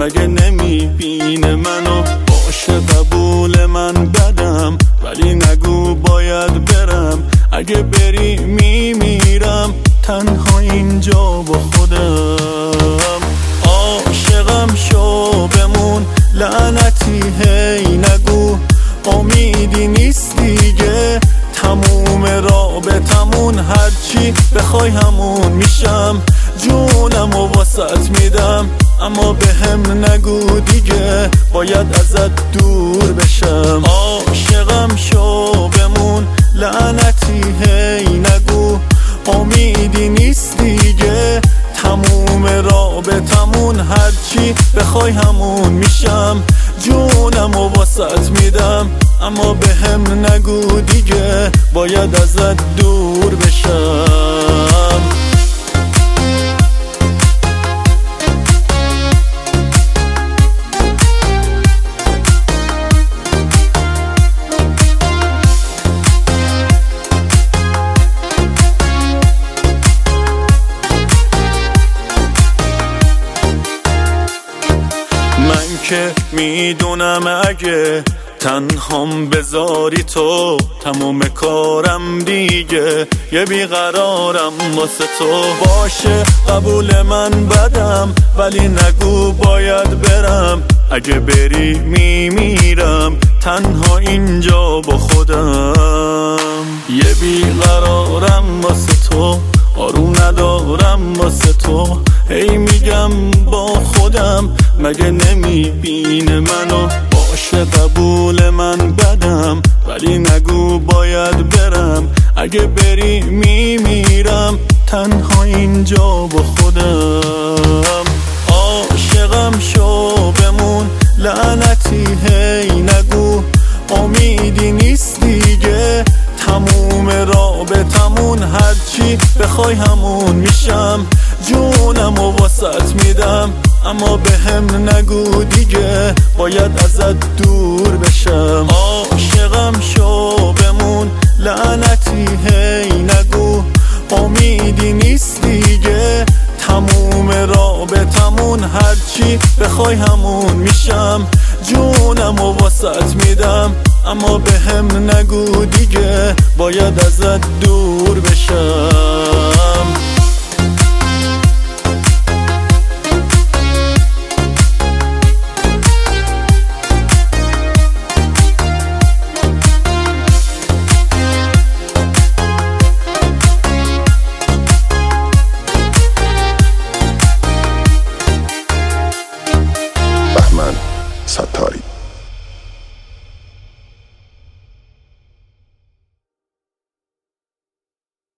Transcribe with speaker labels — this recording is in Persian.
Speaker 1: مگه نمیبینه منو؟ باشه قبول من بدم، ولی نگو باید برم. اگه بری میمیرم تنها اینجا با خودم. عاشقم شو بمون، لعنتی هی نگو امیدی نیست دیگه. تموم رابطمون هرچی بخوای همون میشم. جونم و واسط میدم، اما به هم نگو دیگه باید ازت دور بشم. عاشقم شو بمون، لعنتی هی نگو امیدی نیست دیگه. تموم رابطمون هرچی بخوای همون میشم. جونم و واسط میدم، اما به هم نگو دیگه باید ازت دور بشم. من که میدونم اگه تنهام بذاری تو، تموم کارم دیگه یه بیقرارم واسه تو. باشه قبول من بدم، ولی نگو باید برم. اگه بری میمیرم تنها اینجا با خودم. یه بیقرارم واسه تو، آروم ندارم واسه تو. هی میگم با خودم مگه نمیبینه منو؟ باشه قبول من بدم، ولی نگو باید برم. اگه بری میمیرم تنها اینجا با خودم. عاشقم شو بمون، لعنتی هی نگو امیدی نیست دیگه. تموم رابطمون هرچی بخوای همون میشم. جونم و واسط میدم، اما به هم نگو دیگه باید ازت دور بشم. عاشقم شو بمون، لعنتی هی نگو امیدی نیست دیگه. تموم رابطمون هرچی بخوای همون میشم. جونم و واسط میدم، اما به هم نگو دیگه باید ازت دور بشم.
Speaker 2: بهمن ستاری.